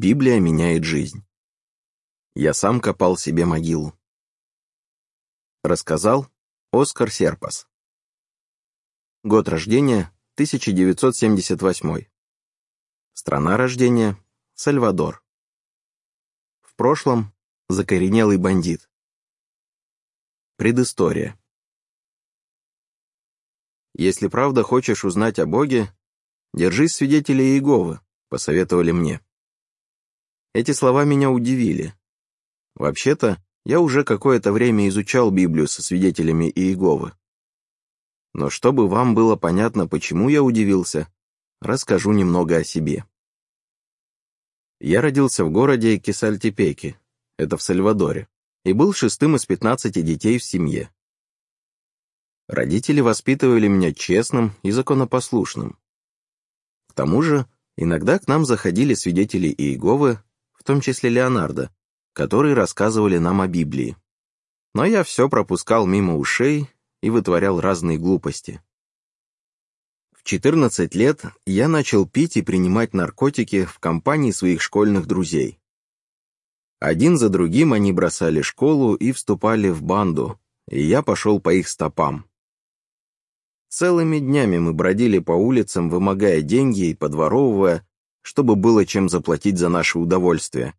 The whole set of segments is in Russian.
Библия меняет жизнь. Я сам копал себе могилу. Рассказал Оскар Серпас. Год рождения 1978. Страна рождения Сальвадор. В прошлом закоренелый бандит. Предыстория. Если правда хочешь узнать о Боге, держись свидетелей Иеговы, посоветовали мне. Эти слова меня удивили. Вообще-то, я уже какое-то время изучал Библию со свидетелями Иеговы. Но чтобы вам было понятно, почему я удивился, расскажу немного о себе. Я родился в городе Кесальтепеки, это в Сальвадоре, и был шестым из 15 детей в семье. Родители воспитывали меня честным и законопослушным. К тому же, иногда к нам заходили свидетели Иеговы, в том числе Леонардо, которые рассказывали нам о Библии. Но я все пропускал мимо ушей и вытворял разные глупости. В 14 лет я начал пить и принимать наркотики в компании своих школьных друзей. Один за другим они бросали школу и вступали в банду, и я пошел по их стопам. Целыми днями мы бродили по улицам, вымогая деньги и подворовывая, чтобы было чем заплатить за наше удовольствие.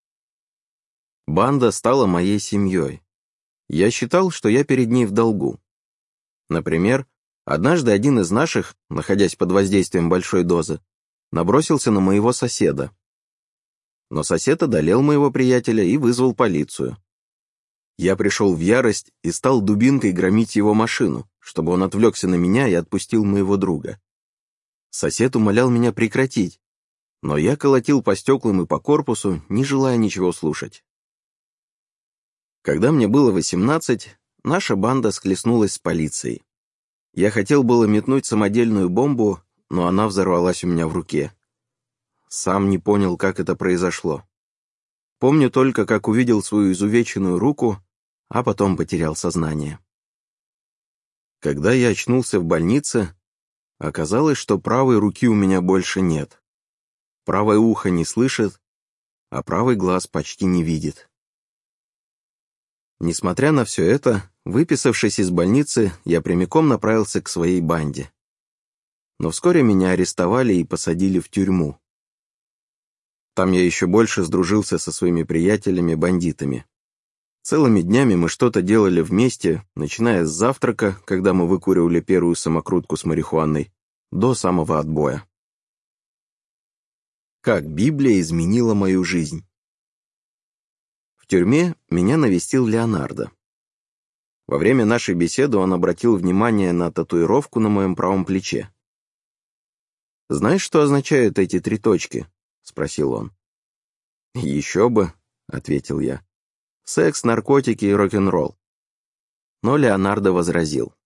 Банда стала моей семьей. Я считал, что я перед ней в долгу. Например, однажды один из наших, находясь под воздействием большой дозы, набросился на моего соседа. Но сосед одолел моего приятеля и вызвал полицию. Я пришел в ярость и стал дубинкой громить его машину, чтобы он отвлекся на меня и отпустил моего друга. Сосед умолял меня прекратить, но я колотил по стеклам и по корпусу, не желая ничего слушать. Когда мне было 18, наша банда схлестнулась с полицией. Я хотел было метнуть самодельную бомбу, но она взорвалась у меня в руке. Сам не понял, как это произошло. Помню только, как увидел свою изувеченную руку, а потом потерял сознание. Когда я очнулся в больнице, оказалось, что правой руки у меня больше нет. Правое ухо не слышит, а правый глаз почти не видит. Несмотря на все это, выписавшись из больницы, я прямиком направился к своей банде. Но вскоре меня арестовали и посадили в тюрьму. Там я еще больше сдружился со своими приятелями-бандитами. Целыми днями мы что-то делали вместе, начиная с завтрака, когда мы выкуривали первую самокрутку с марихуаной, до самого отбоя. Как Библия изменила мою жизнь. В тюрьме меня навестил Леонардо. Во время нашей беседы он обратил внимание на татуировку на моем правом плече. «Знаешь, что означают эти 3 точки?» — спросил он. «Еще бы», — ответил я. «Секс, наркотики и рок-н-ролл». Но Леонардо возразил.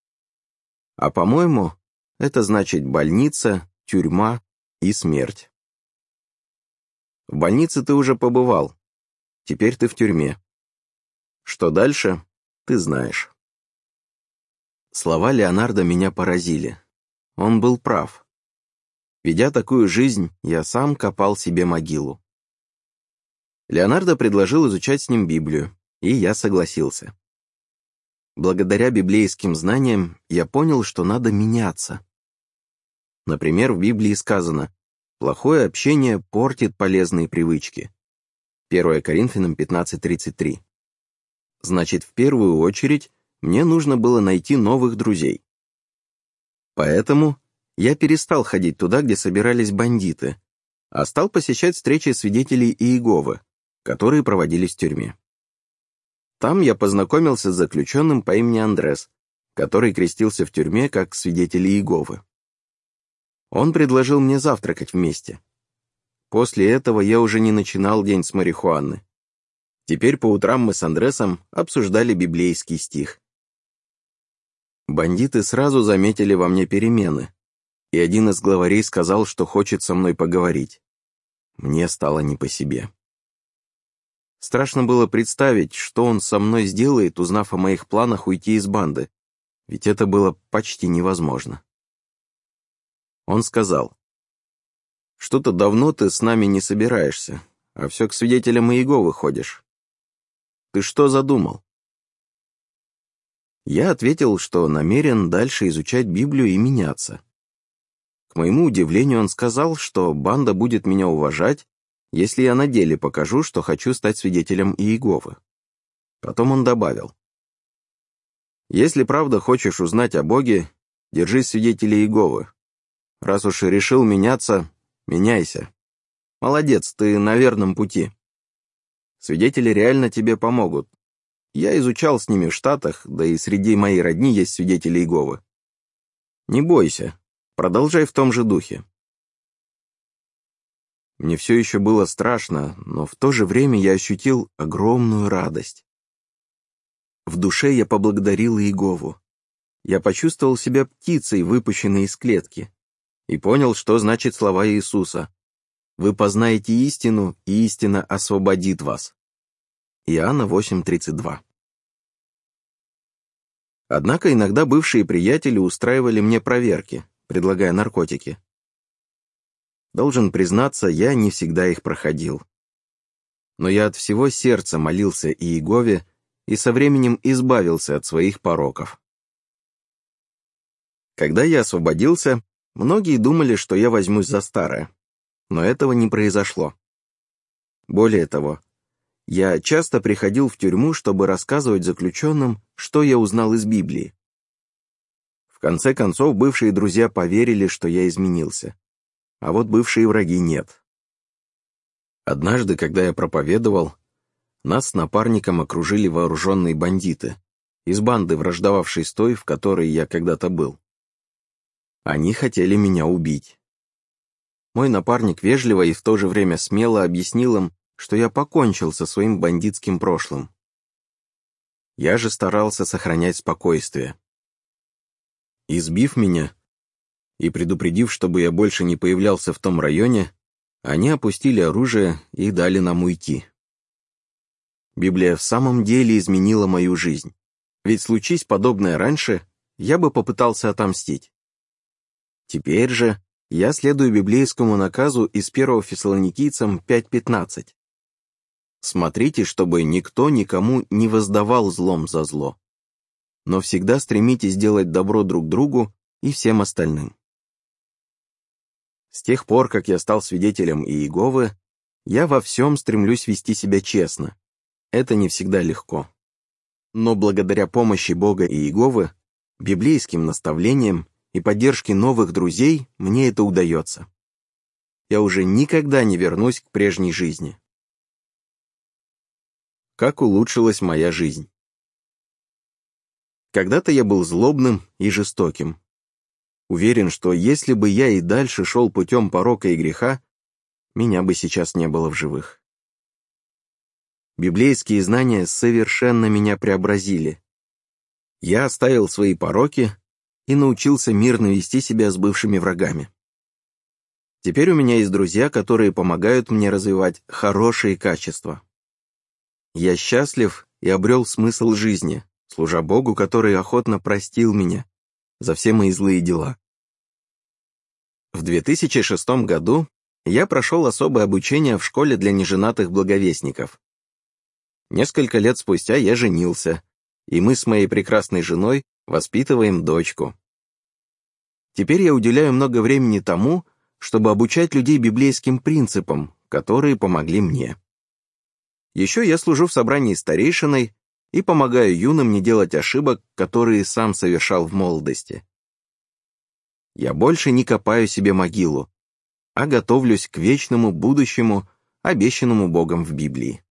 «А по-моему, это значит больница, тюрьма и смерть». «В больнице ты уже побывал. Теперь ты в тюрьме. Что дальше, ты знаешь». Слова Леонардо меня поразили. Он был прав. Ведя такую жизнь, я сам копал себе могилу. Леонардо предложил изучать с ним Библию, и я согласился. Благодаря библейским знаниям я понял, что надо меняться. Например, в Библии сказано: «Плохое общение портит полезные привычки». 1 Коринфянам 15:33. Значит, в первую очередь, мне нужно было найти новых друзей. Поэтому я перестал ходить туда, где собирались бандиты, а стал посещать встречи свидетелей Иеговы, которые проводились в тюрьме. Там я познакомился с заключенным по имени Андрес, который крестился в тюрьме как свидетель Иеговы. Он предложил мне завтракать вместе. После этого я уже не начинал день с марихуаны. Теперь по утрам мы с Андресом обсуждали библейский стих. Бандиты сразу заметили во мне перемены, и один из главарей сказал, что хочет со мной поговорить. Мне стало не по себе. Страшно было представить, что он со мной сделает, узнав о моих планах уйти из банды, ведь это было почти невозможно. Он сказал: Что-то давно ты с нами не собираешься, а все к свидетелям Иеговы ходишь. Ты что задумал?» Я ответил, что намерен дальше изучать Библию и меняться. К моему удивлению, он сказал, что банда будет меня уважать, если я на деле покажу, что хочу стать свидетелем Иеговы. Потом он добавил: «Если правда хочешь узнать о Боге, держись свидетелей Иеговы. Раз уж и решил меняться, меняйся. Молодец, ты на верном пути. Свидетели реально тебе помогут. Я изучал с ними в Штатах, да и среди моей родни есть свидетели Иеговы. Не бойся, продолжай в том же духе». Мне все еще было страшно, но в то же время я ощутил огромную радость. В душе я поблагодарил Иегову. Я почувствовал себя птицей, выпущенной из клетки, и понял, что значит слова Иисуса: «Вы познаете истину, и истина освободит вас». Иоанна 8:32. Однако иногда бывшие приятели устраивали мне проверки, предлагая наркотики. Должен признаться, я не всегда их проходил. Но я от всего сердца молился Иегове и со временем избавился от своих пороков. Когда я освободился, многие думали, что я возьмусь за старое, но этого не произошло. Более того, я часто приходил в тюрьму, чтобы рассказывать заключенным, что я узнал из Библии. В конце концов, бывшие друзья поверили, что я изменился, а вот бывшие враги нет. Однажды, когда я проповедовал, нас с напарником окружили вооруженные бандиты из банды, враждовавшей с той, в которой я когда-то был. Они хотели меня убить. Мой напарник вежливо и в то же время смело объяснил им, что я покончил со своим бандитским прошлым. Я же старался сохранять спокойствие. Избив меня и предупредив, чтобы я больше не появлялся в том районе, они опустили оружие и дали нам уйти. Библия в самом деле изменила мою жизнь, ведь случись подобное раньше, я бы попытался отомстить. Теперь же я следую библейскому наказу из 1 Фессалоникийцам 5:15. Смотрите, чтобы никто никому не воздавал злом за зло, но всегда стремитесь делать добро друг другу и всем остальным. С тех пор, как я стал свидетелем Иеговы, я во всем стремлюсь вести себя честно. Это не всегда легко. Но благодаря помощи Бога и Иеговы, библейским наставлениям и поддержке новых друзей мне это удается. Я уже никогда не вернусь к прежней жизни. Как улучшилась моя жизнь? Когда-то я был злобным и жестоким. Уверен, что если бы я и дальше шел путем порока и греха, меня бы сейчас не было в живых. Библейские знания совершенно меня преобразили. Я оставил свои пороки и научился мирно вести себя с бывшими врагами. Теперь у меня есть друзья, которые помогают мне развивать хорошие качества. Я счастлив и обрел смысл жизни, служа Богу, который охотно простил меня за все мои злые дела. В 2006 году я прошел особое обучение в школе для неженатых благовестников. Несколько лет спустя я женился, и мы с моей прекрасной женой воспитываем дочку. Теперь я уделяю много времени тому, чтобы обучать людей библейским принципам, которые помогли мне. Еще я служу в собрании старейшиной и помогаю юным не делать ошибок, которые сам совершал в молодости. Я больше не копаю себе могилу, а готовлюсь к вечному будущему, обещанному Богом в Библии.